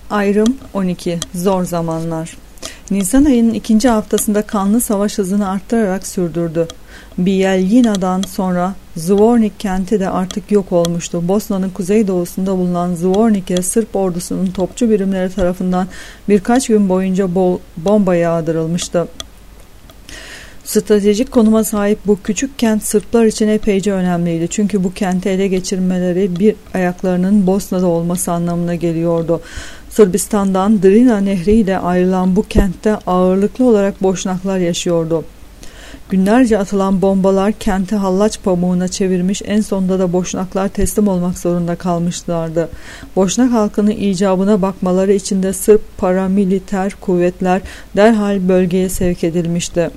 Ayrım 12. Zor zamanlar. Nisan ayının ikinci haftasında kanlı savaş hızını arttırarak sürdürdü. Bijeljina'dan sonra Zvornik kenti de artık yok olmuştu. Bosna'nın kuzeydoğusunda bulunan Zvornik'e Sırp ordusunun topçu birimleri tarafından birkaç gün boyunca bomba yağdırılmıştı. Stratejik konuma sahip bu küçük kent Sırplar için epeyce önemliydi. Çünkü bu kenti ele geçirmeleri bir ayaklarının Bosna'da olması anlamına geliyordu. Sırbistan'dan Drina Nehri ile ayrılan bu kentte ağırlıklı olarak Boşnaklar yaşıyordu. Günlerce atılan bombalar kenti hallaç pamuğuna çevirmiş, en sonunda da Boşnaklar teslim olmak zorunda kalmışlardı. Boşnak halkının icabına bakmaları için de Sırp paramiliter kuvvetler derhal bölgeye sevk edilmişti.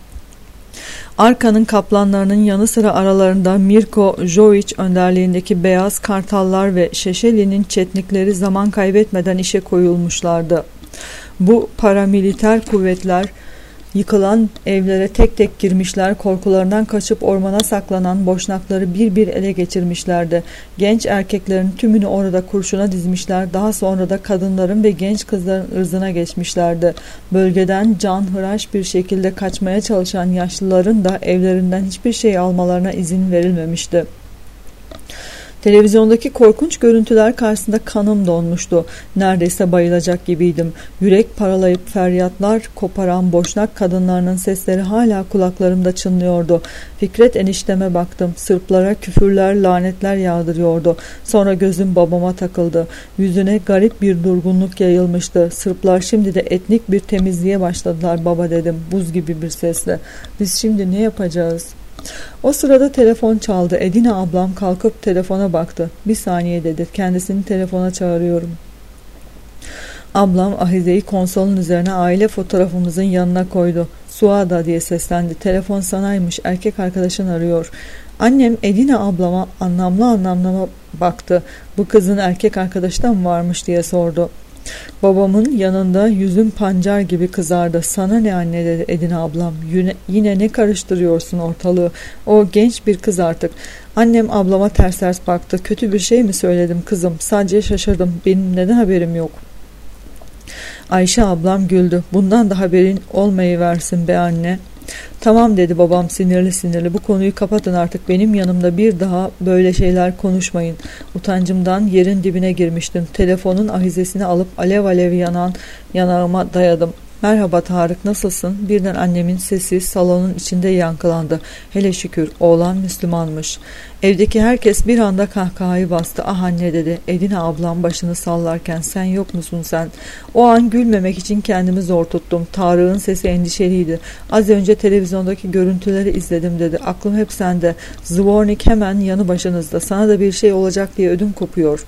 Arka'nın kaplanlarının yanı sıra aralarında Mirko Jovic önderliğindeki Beyaz Kartallar ve Şeşeli'nin çetnikleri zaman kaybetmeden işe koyulmuşlardı. Bu paramiliter kuvvetler yıkılan evlere tek tek girmişler, korkularından kaçıp ormana saklanan Boşnakları bir bir ele geçirmişlerdi. Genç erkeklerin tümünü orada kurşuna dizmişler, daha sonra da kadınların ve genç kızların ırzına geçmişlerdi. Bölgeden canhıraş bir şekilde kaçmaya çalışan yaşlıların da evlerinden hiçbir şey almalarına izin verilmemişti. Televizyondaki korkunç görüntüler karşısında kanım donmuştu. Neredeyse bayılacak gibiydim. Yürek paralayıp feryatlar koparan Boşnak kadınlarının sesleri hala kulaklarımda çınlıyordu. Fikret enişteme baktım. Sırplara küfürler, lanetler yağdırıyordu. Sonra gözüm babama takıldı. Yüzüne garip bir durgunluk yayılmıştı. Sırplar şimdi de etnik bir temizliğe başladılar baba dedim buz gibi bir sesle. Biz şimdi ne yapacağız? O sırada telefon çaldı. Edina ablam kalkıp telefona baktı. Bir saniye dedi. Kendisini telefona çağırıyorum. Ablam ahizeyi konsolun üzerine aile fotoğrafımızın yanına koydu. Suada diye seslendi. Telefon sanaymış. Erkek arkadaşın arıyor. Annem Edina ablama anlamlı baktı. Bu kızın erkek arkadaşı da mı varmış diye sordu. Babamın yanında yüzüm pancar gibi kızardı. Sana ne anne dedi Edina ablam. Yine ne karıştırıyorsun ortalığı? O genç bir kız artık. Annem ablama ters ters baktı. Kötü bir şey mi söyledim kızım? Sadece şaşırdım. Benim neden haberim yok? Ayşe ablam güldü. Bundan da haberin olmayıversin be anne. Tamam dedi babam sinirli. Bu konuyu kapatın artık, benim yanımda bir daha böyle şeyler konuşmayın. Utancımdan yerin dibine girmiştim. Telefonun ahizesini alıp alev alev yanan yanağıma dayadım. Merhaba Tarık, nasılsın? Birden annemin sesi salonun içinde yankılandı. Hele şükür oğlan Müslümanmış. Evdeki herkes bir anda kahkahayı bastı. Ah anne dedi. Edina ablam başını sallarken sen yok musun sen? O an gülmemek için kendimi zor tuttum. Tarık'ın sesi endişeliydi. Az önce televizyondaki görüntüleri izledim dedi. Aklım hep sende. Zvornik hemen yanı başınızda. Sana da bir şey olacak diye ödüm kopuyor.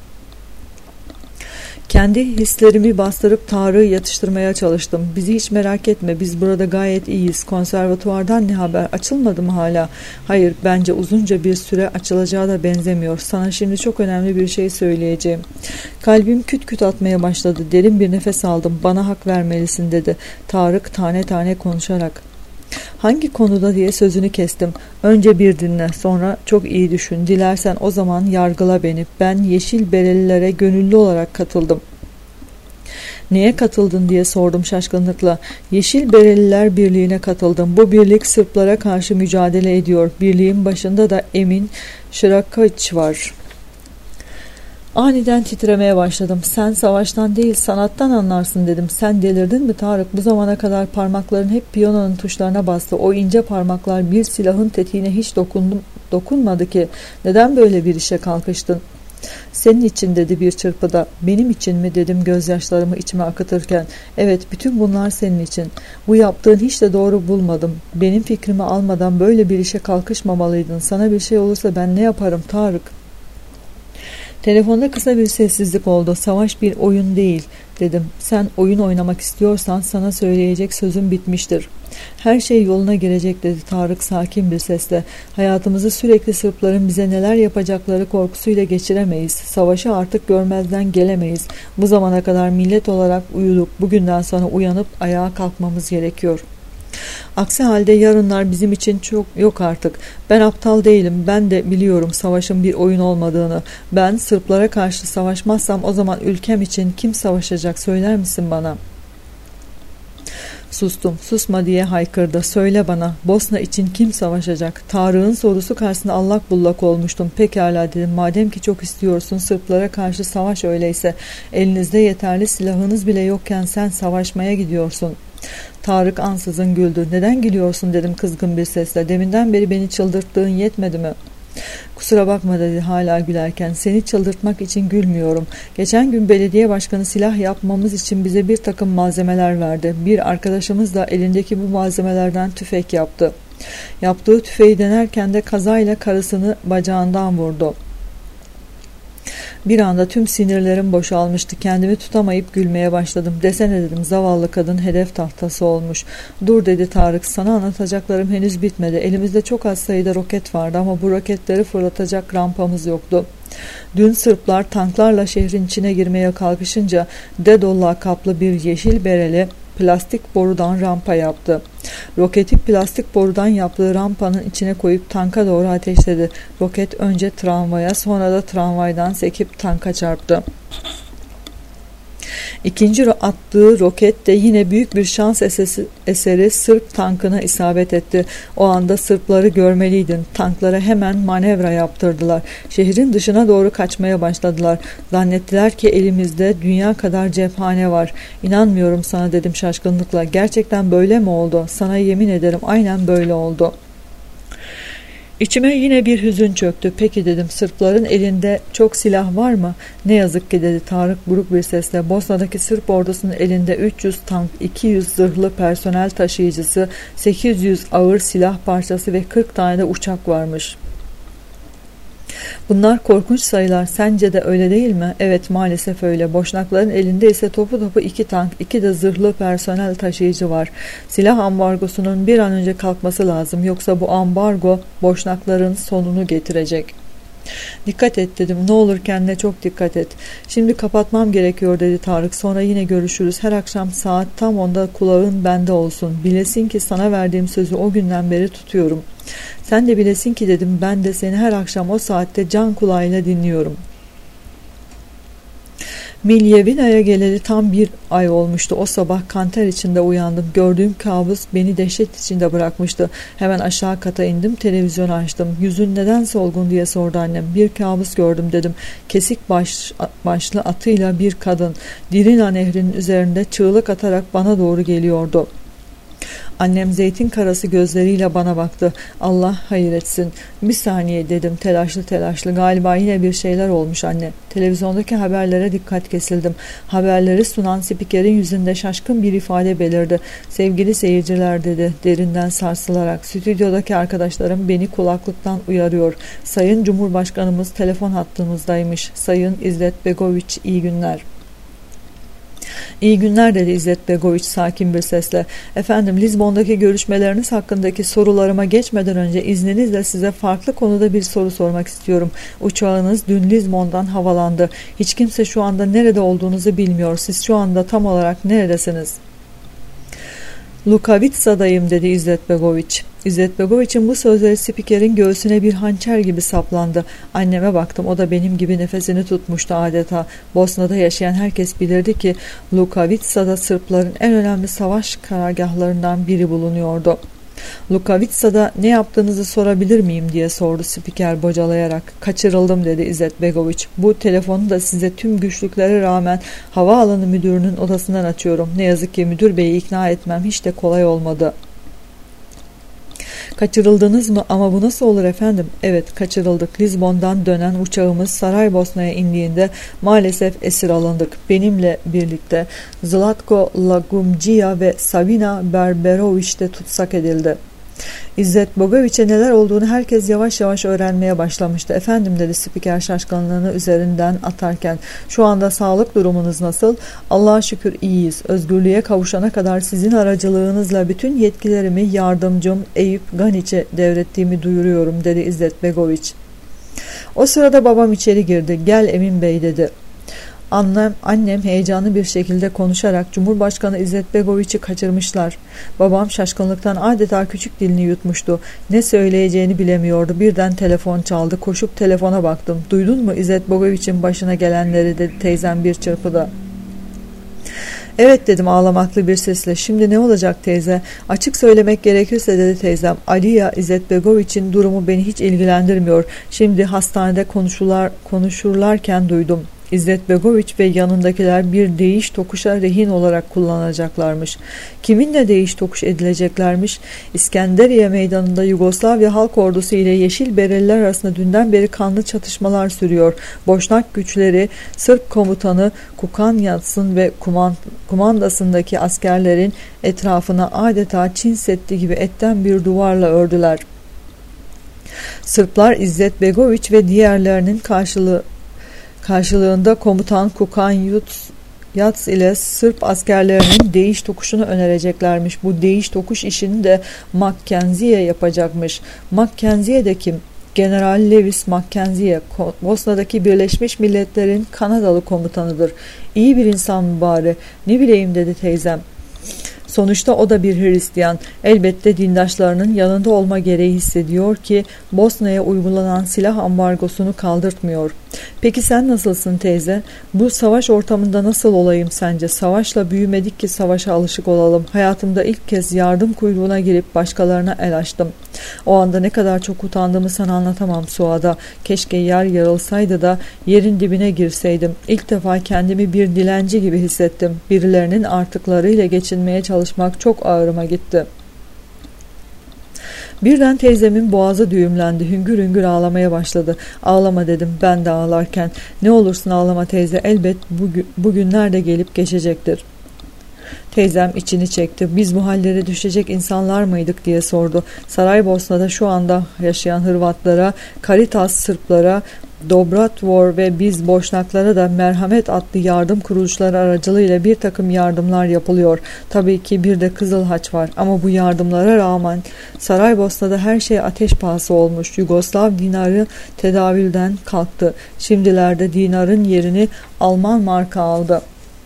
Kendi hislerimi bastırıp Tarık'ı yatıştırmaya çalıştım. Bizi hiç merak etme, biz burada gayet iyiyiz. Konservatuvardan ne haber? Açılmadı mı hala? Hayır, bence uzunca bir süre açılacağı da benzemiyor. Sana şimdi çok önemli bir şey söyleyeceğim. Kalbim küt küt atmaya başladı. Derin bir nefes aldım. Bana hak vermelisin dedi Tarık tane tane konuşarak. Hangi konuda diye sözünü kestim. Önce bir dinle, sonra çok iyi düşün. Dilersen o zaman yargıla beni. Ben Yeşil Berelilere gönüllü olarak katıldım. Neye katıldın diye sordum şaşkınlıkla. Yeşil Bereliler Birliği'ne katıldım. Bu birlik Sırplara karşı mücadele ediyor. Birliğin başında da Emin Şırakaç var. Aniden titremeye başladım. Sen savaştan değil sanattan anlarsın dedim. Sen delirdin mi Tarık? Bu zamana kadar parmakların hep piyanonun tuşlarına bastı. O ince parmaklar bir silahın tetiğine hiç dokunmadı ki. Neden böyle bir işe kalkıştın? Senin için dedi bir çırpıda. Benim için mi dedim gözyaşlarımı içime akıtırken. Evet, bütün bunlar senin için. Bu yaptığın hiç de doğru bulmadım. Benim fikrimi almadan böyle bir işe kalkışmamalıydın. Sana bir şey olursa ben ne yaparım Tarık? Telefonda kısa bir sessizlik oldu. Savaş bir oyun değil dedim. Sen oyun oynamak istiyorsan sana söyleyecek sözüm bitmiştir. Her şey yoluna girecek dedi Tarık sakin bir sesle. Hayatımızı sürekli Sırpların bize neler yapacakları korkusuyla geçiremeyiz. Savaşı artık görmezden gelemeyiz. Bu zamana kadar millet olarak uyuduk. Bugünden sonra uyanıp ayağa kalkmamız gerekiyor. Aksi halde yarınlar bizim için çok yok artık. Ben aptal değilim. Ben de biliyorum savaşın bir oyun olmadığını. Ben Sırplara karşı savaşmazsam o zaman ülkem için kim savaşacak söyler misin bana?" Sustum. "Susma" diye haykırdı. "Söyle bana, Bosna için kim savaşacak?" Tarık'ın sorusu karşısında allak bullak olmuştum. "Pekala" dedim. "Madem ki çok istiyorsun Sırplara karşı savaş, öyleyse elinizde yeterli silahınız bile yokken sen savaşmaya gidiyorsun." Tarık ansızın güldü. "Neden gülüyorsun?" dedim kızgın bir sesle. "Deminden beri beni çıldırttığın yetmedi mi?" "Kusura bakma" dedi hala gülerken. "Seni çıldırtmak için gülmüyorum. Geçen gün belediye başkanı silah yapmamız için bize bir takım malzemeler verdi. Bir arkadaşımız da elindeki bu malzemelerden tüfek yaptı. Yaptığı tüfeği denerken de kazayla karısını bacağından vurdu. Bir anda tüm sinirlerim boşalmıştı. Kendimi tutamayıp gülmeye başladım. "Desene" dedim, "zavallı kadın hedef tahtası olmuş." "Dur" dedi Tarık, "sana anlatacaklarım henüz bitmedi. Elimizde çok az sayıda roket vardı ama bu roketleri fırlatacak rampamız yoktu. Dün Sırplar tanklarla şehrin içine girmeye kalkışınca Dedol lakaplı bir yeşil bereli plastik borudan rampa yaptı. Roketi plastik borudan yaptığı rampanın içine koyup tanka doğru ateşledi. Roket önce tramvaya, sonra da tramvaydan sekip tanka çarptı. İkinci attığı roket de yine büyük bir şans eseri Sırp tankına isabet etti. O anda Sırpları görmeliydin. Tanklara hemen manevra yaptırdılar. Şehrin dışına doğru kaçmaya başladılar. Zannettiler ki elimizde dünya kadar cephane var. "İnanmıyorum sana" dedim şaşkınlıkla. "Gerçekten böyle mi oldu?" "Sana yemin ederim aynen böyle oldu." İçime yine bir hüzün çöktü. "Peki" dedim, "Sırpların elinde çok silah var mı?" "Ne yazık ki" dedi Tarık buruk bir sesle. "Bosna'daki Sırp ordusunun elinde 300 tank, 200 zırhlı personel taşıyıcısı, 800 ağır silah parçası ve 40 tane de uçak varmış. Bunlar korkunç sayılar. Sence de öyle değil mi?" "Evet, maalesef öyle. Boşnakların elinde ise topu topu 2 tank, 2 de zırhlı personel taşıyıcı var. Silah ambargosunun bir an önce kalkması lazım. Yoksa bu ambargo Boşnakların sonunu getirecek." "Dikkat et" dedim. "Ne olur kendine çok dikkat et." "Şimdi kapatmam gerekiyor" dedi Tarık. "Sonra yine görüşürüz. Her akşam saat tam 10'da kulağın bende olsun. Bilesin ki sana verdiğim sözü o günden beri tutuyorum. Sen de bilesin ki" dedim, "ben de seni her akşam o saatte can kulağıyla dinliyorum." Milyevina'ya geleli tam 1 ay olmuştu. O sabah kanter içinde uyandım. Gördüğüm kabus beni dehşet içinde bırakmıştı. Hemen aşağı kata indim, televizyon açtım. "Yüzün neden solgun?" diye sordu annem. "Bir kabus gördüm" dedim. Kesik başlı atıyla bir kadın Dirina nehrinin üzerinde çığlık atarak bana doğru geliyordu. Annem zeytin karası gözleriyle bana baktı. "Allah hayır etsin." "Bir saniye" dedim telaşlı telaşlı. "Galiba yine bir şeyler olmuş anne." Televizyondaki haberlere dikkat kesildim. Haberleri sunan spikerin yüzünde şaşkın bir ifade belirdi. "Sevgili seyirciler" dedi derinden sarsılarak. "Stüdyodaki arkadaşlarım beni kulaklıktan uyarıyor. Sayın Cumhurbaşkanımız telefon hattımızdaymış. Sayın İzzet Begoviç, iyi günler." "İyi günler" dedi İzzet Begoviç sakin bir sesle. "Efendim, Lizbon'daki görüşmeleriniz hakkındaki sorularıma geçmeden önce izninizle size farklı konuda bir soru sormak istiyorum. Uçağınız dün Lizbon'dan havalandı. Hiç kimse şu anda nerede olduğunuzu bilmiyor. Siz şu anda tam olarak neredesiniz?" "Lukavitsa'dayım" dedi İzzet Begoviç. İzzet Begoviç'in bu sözleri spikerin göğsüne bir hançer gibi saplandı. Anneme baktım. O da benim gibi nefesini tutmuştu adeta. Bosna'da yaşayan herkes bilirdi ki Lukavitsa'da Sırpların en önemli savaş karargahlarından biri bulunuyordu. "Lukavitsa'da ne yaptığınızı sorabilir miyim?" diye sordu spiker bocalayarak. "Kaçırıldım" dedi İzzet Begoviç. "Bu telefonu da size tüm güçlüklere rağmen havaalanı müdürünün odasından açıyorum. Ne yazık ki müdür beyi ikna etmem hiç de kolay olmadı." "Kaçırıldınız mı? Ama bu nasıl olur efendim?" "Evet, kaçırıldık. Lizbon'dan dönen uçağımız Saraybosna'ya indiğinde maalesef esir alındık. Benimle birlikte Zlatko Lagumdžija ve Savina Berberović de tutsak edildi." İzzet Begoviç'e neler olduğunu herkes yavaş yavaş öğrenmeye başlamıştı. "Efendim" dedi spiker şaşkınlığını üzerinden atarken, "şu anda sağlık durumunuz nasıl?" "Allah'a şükür iyiyiz. Özgürlüğe kavuşana kadar sizin aracılığınızla bütün yetkilerimi yardımcım Eyüp Ganiç'e devrettiğimi duyuruyorum" dedi İzzet Begoviç. O sırada babam içeri girdi. "Gel Emin Bey" dedi. Annem heyecanlı bir şekilde konuşarak Cumhurbaşkanı İzzet Begoviç'i kaçırmışlar. Babam şaşkınlıktan adeta küçük dilini yutmuştu. Ne söyleyeceğini bilemiyordu. Birden telefon çaldı. Koşup telefona baktım. Duydun mu İzzet Begoviç'in başına gelenleri dedi teyzem bir çırpıda. Evet dedim ağlamaklı bir sesle. Şimdi ne olacak teyze? Açık söylemek gerekirse dedi teyzem. Aliya İzzetbegoviç'in durumu beni hiç ilgilendirmiyor. Şimdi hastanede konuşurlarken duydum. İzzetbegoviç ve yanındakiler bir değiş tokuşa rehin olarak kullanacaklarmış. Kiminle değiş tokuş edileceklermiş? İskenderiye meydanında Yugoslavya Halk Ordusu ile Yeşil Bereliler arasında dünden beri kanlı çatışmalar sürüyor. Boşnak güçleri Sırp komutanı Kukanyatsın ve kumandasındaki askerlerin etrafına adeta Çin Seddi gibi etten bir duvarla ördüler. Sırplar İzzetbegoviç ve diğerlerinin karşılığında komutan Kukanyats ile Sırp askerlerinin değiş tokuşunu önereceklermiş. Bu değiş tokuş işini de Mackenzie yapacakmış. Mackenzie de kim? General Lewis Mackenzie, Bosna'daki Birleşmiş Milletler'in Kanadalı komutanıdır. İyi bir insan mı bari? Ne bileyim dedi teyzem. Sonuçta o da bir Hristiyan. Elbette dindaşlarının yanında olma gereği hissediyor ki Bosna'ya uygulanan silah ambargosunu kaldırtmıyor. Peki sen nasılsın teyze? Bu savaş ortamında nasıl olayım sence? Savaşla büyümedik ki savaşa alışık olalım. Hayatımda ilk kez yardım kuyruğuna girip başkalarına el açtım. O anda ne kadar çok utandığımı sana anlatamam Suada. Keşke yer yarılsaydı da yerin dibine girseydim. İlk defa kendimi bir dilenci gibi hissettim. Birilerinin artıklarıyla geçinmeye çalışmak çok ağrıma gitti. Birden teyzemin boğazı düğümlendi. Hüngür hüngür ağlamaya başladı. Ağlama dedim ben de ağlarken. Ne olursun ağlama teyze. Elbet bugünler de gelip geçecektir. Teyzem içini çekti. Biz bu hallere düşecek insanlar mıydık diye sordu. Saraybosna'da şu anda yaşayan Hırvatlara, Caritas Sırplara, Dobratvor ve biz Boşnaklara da Merhamet adlı yardım kuruluşları aracılığıyla bir takım yardımlar yapılıyor. Tabii ki bir de Kızıl Haç var ama bu yardımlara rağmen Saraybosna'da her şey ateş pahası olmuş. Yugoslav dinarı tedavülden kalktı. Şimdilerde dinarın yerini Alman marka aldı.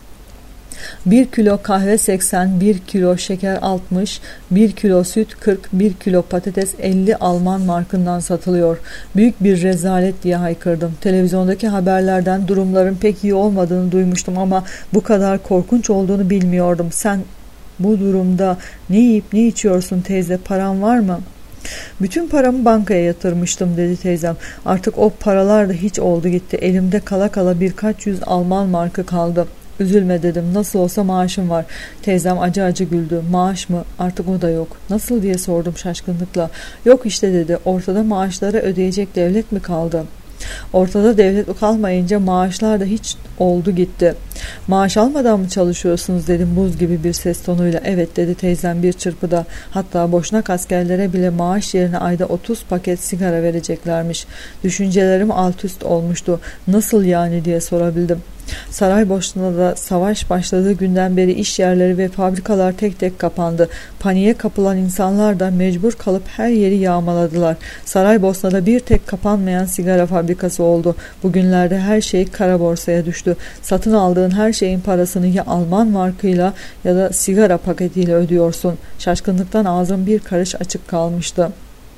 1 kilo kahve 80, 1 kilo şeker 60, 1 kilo süt 40, 1 kilo patates 50 Alman markından satılıyor. Büyük bir rezalet diye haykırdım. Televizyondaki haberlerden durumların pek iyi olmadığını duymuştum ama bu kadar korkunç olduğunu bilmiyordum. Sen bu durumda ne yiyip ne içiyorsun teyze? Paran var mı? Bütün paramı bankaya yatırmıştım dedi teyzem. Artık o paralar da hiç oldu gitti. Elimde kala kala birkaç yüz Alman markı kaldı. Üzülme dedim. Nasıl olsa maaşım var. Teyzem acı acı güldü. Maaş mı? Artık o da yok. Nasıl diye sordum şaşkınlıkla. Yok işte dedi. Ortada maaşları ödeyecek devlet mi kaldı? Ortada devlet kalmayınca maaşlar da hiç oldu gitti. Maaş almadan mı çalışıyorsunuz dedim buz gibi bir ses tonuyla. Evet dedi teyzem bir çırpıda. Hatta Boşnak askerlere bile maaş yerine ayda 30 paket sigara vereceklermiş. Düşüncelerim alt üst olmuştu. Nasıl yani diye sorabildim. Saraybosna'da savaş başladığı günden beri iş yerleri ve fabrikalar tek tek kapandı. Paniğe kapılan insanlar da mecbur kalıp her yeri yağmaladılar. Saraybosna'da bir tek kapanmayan sigara fabrikası oldu. Bugünlerde her şey kara borsaya düştü. Satın aldığın her şeyin parasını ya Alman markıyla ya da sigara paketiyle ödüyorsun. Şaşkınlıktan ağzım bir karış açık kalmıştı.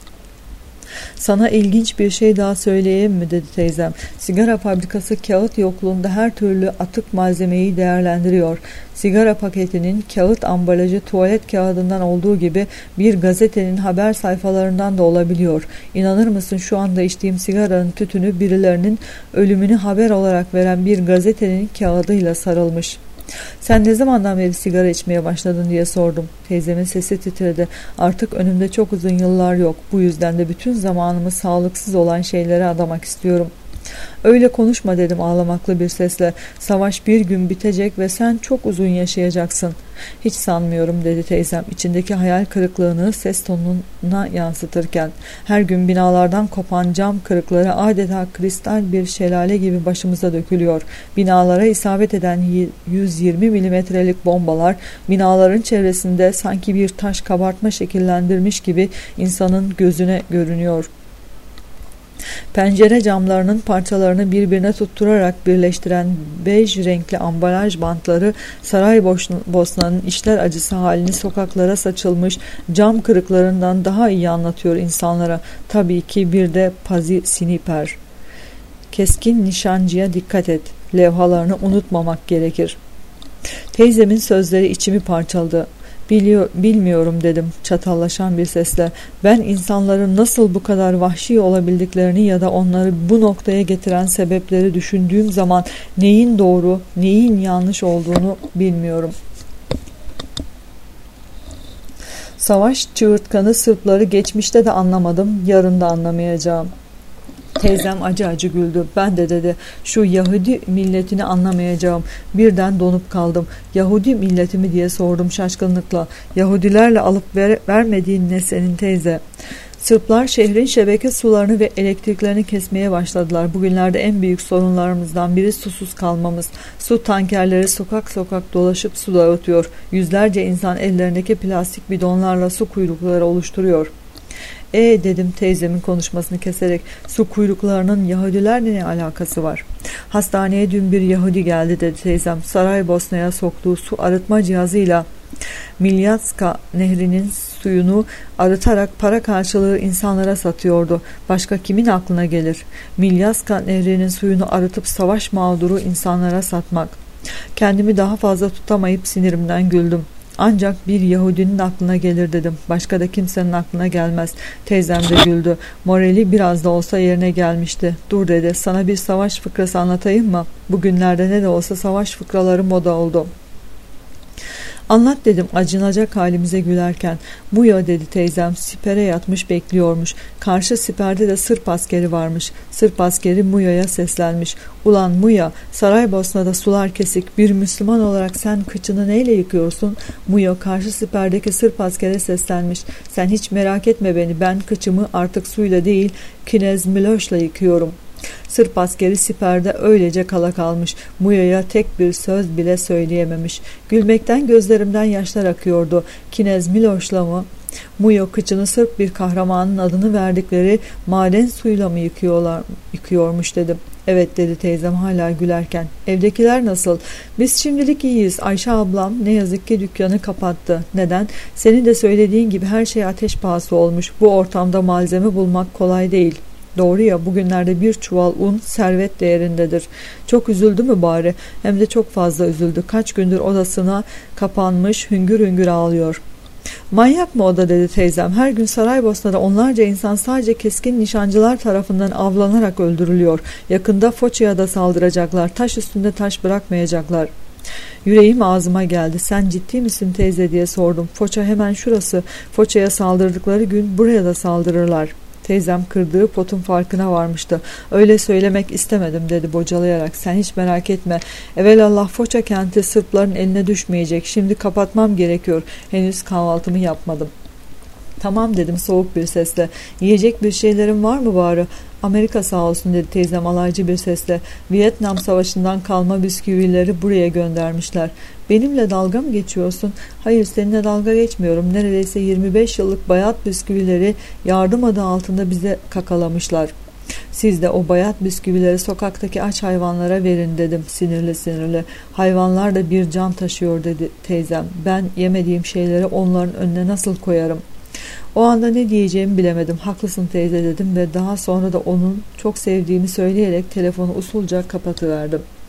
Sana ilginç bir şey daha söyleyeyim mi dedi teyzem. Sigara fabrikası kağıt yokluğunda her türlü atık malzemeyi değerlendiriyor. Sigara paketinin kağıt ambalajı tuvalet kağıdından olduğu gibi bir gazetenin haber sayfalarından da olabiliyor. İnanır mısın şu anda içtiğim sigaranın tütünü birilerinin ölümünü haber olarak veren bir gazetenin kağıdıyla sarılmış. Sen ne zamandan beri sigara içmeye başladın diye sordum. Teyzemin sesi titredi. Artık önümde çok uzun yıllar yok. Bu yüzden de bütün zamanımı sağlıksız olan şeylere adamak istiyorum. Öyle konuşma dedim ağlamaklı bir sesle. Savaş bir gün bitecek ve sen çok uzun yaşayacaksın. Hiç sanmıyorum dedi teyzem içindeki hayal kırıklığını ses tonuna yansıtırken. Her gün binalardan kopan cam kırıkları adeta kristal bir şelale gibi başımıza dökülüyor. Binalara isabet eden 120 milimetrelik bombalar binaların çevresinde sanki bir taş kabartma şekillendirmiş gibi insanın gözüne görünüyor. Pencere camlarının parçalarını birbirine tutturarak birleştiren bej renkli ambalaj bantları Saraybosna'nın işler acısı halini sokaklara saçılmış cam kırıklarından daha iyi anlatıyor insanlara. Tabii ki bir de Pazi Sniper. Keskin nişancıya dikkat et. Levhalarını unutmamak gerekir. Teyzemin sözleri içimi parçaladı. Bilmiyorum dedim çatallaşan bir sesle. Ben insanların nasıl bu kadar vahşi olabildiklerini ya da onları bu noktaya getiren sebepleri düşündüğüm zaman neyin doğru, neyin yanlış olduğunu bilmiyorum. Savaş çığırtkanı Sırpları geçmişte de anlamadım, yarın da anlamayacağım. Teyzem acı acı güldü. Ben de dedi, şu Yahudi milletini anlamayacağım. Birden donup kaldım. Yahudi milleti mi diye sordum şaşkınlıkla. Yahudilerle alıp vermediğin ne senin teyze? Sırplar şehrin şebeke sularını ve elektriklerini kesmeye başladılar. Bugünlerde en büyük sorunlarımızdan biri susuz kalmamız. Su tankerleri sokak sokak dolaşıp su dağıtıyor. Yüzlerce insan ellerindeki plastik bidonlarla su kuyrukları oluşturuyor. Dedim teyzemin konuşmasını keserek, su kuyruklarının Yahudilerle ne alakası var? Hastaneye dün bir Yahudi geldi dedi teyzem. Saraybosna'ya soktuğu su arıtma cihazıyla Milyatska nehrinin suyunu arıtarak para karşılığı insanlara satıyordu. Başka kimin aklına gelir? Milyatska nehrinin suyunu arıtıp savaş mağduru insanlara satmak. Kendimi daha fazla tutamayıp sinirimden güldüm. Ancak bir Yahudinin aklına gelir dedim. Başka da kimsenin aklına gelmez. Teyzem de güldü. Morali biraz da olsa yerine gelmişti. Dur dedi, sana bir savaş fıkrası anlatayım mı? Bugünlerde ne de olsa savaş fıkraları moda oldu. Anlat dedim acınacak halimize gülerken. Muya dedi teyzem, sipere yatmış bekliyormuş. Karşı siperde de Sırp askeri varmış. Sırp askeri Muya'ya seslenmiş. Ulan Muya, Saraybosna'da sular kesik, bir Müslüman olarak sen kıçını neyle yıkıyorsun? Muya karşı siperdeki Sırp askere seslenmiş. Sen hiç merak etme beni, ben kıçımı artık suyla değil Knez Miloş'la yıkıyorum. Sırp askeri siperde öylece kala kalmış. Muya'ya tek bir söz bile söyleyememiş. Gülmekten gözlerimden yaşlar akıyordu. Knez Miloş'la mı? Muya kıçını Sırp bir kahramanın adını verdikleri maden suyla mı yıkıyormuş dedim. Evet dedi teyzem hala gülerken. Evdekiler nasıl? Biz şimdilik iyiyiz. Ayşe ablam ne yazık ki dükkanı kapattı. Neden? Senin de söylediğin gibi her şey ateş pahası olmuş. Bu ortamda malzeme bulmak kolay değil. Doğru ya, bugünlerde bir çuval un servet değerindedir. Çok üzüldü mü bari? Hem de çok fazla üzüldü. Kaç gündür odasına kapanmış hüngür hüngür ağlıyor. Manyak mı o da dedi teyzem. Her gün Saraybosna'da onlarca insan sadece keskin nişancılar tarafından avlanarak öldürülüyor. Yakında Foça'ya da saldıracaklar. Taş üstünde taş bırakmayacaklar. Yüreğim ağzıma geldi. Sen ciddi misin teyze diye sordum. Foça hemen şurası. Foça'ya saldırdıkları gün buraya da saldırırlar. Teyzem kırdığı potun farkına varmıştı. Öyle söylemek istemedim dedi bocalayarak. Sen hiç merak etme. Evelallah Foça kenti Sırpların eline düşmeyecek. Şimdi kapatmam gerekiyor. Henüz kahvaltımı yapmadım. Tamam dedim soğuk bir sesle. Yiyecek bir şeylerin var mı bari? Amerika sağ olsun dedi teyzem alaycı bir sesle. Vietnam savaşından kalma bisküvileri buraya göndermişler. Benimle dalga mı geçiyorsun? Hayır, seninle dalga geçmiyorum. Neredeyse 25 yıllık bayat bisküvileri yardım adı altında bize kakalamışlar. Siz de o bayat bisküvileri sokaktaki aç hayvanlara verin dedim sinirli sinirli. Hayvanlar da bir can taşıyor dedi teyzem. Ben yemediğim şeyleri onların önüne nasıl koyarım? O anda ne diyeceğimi bilemedim. Haklısın teyze dedim ve daha sonra da onun çok sevdiğimi söyleyerek telefonu usulca kapatıverdim.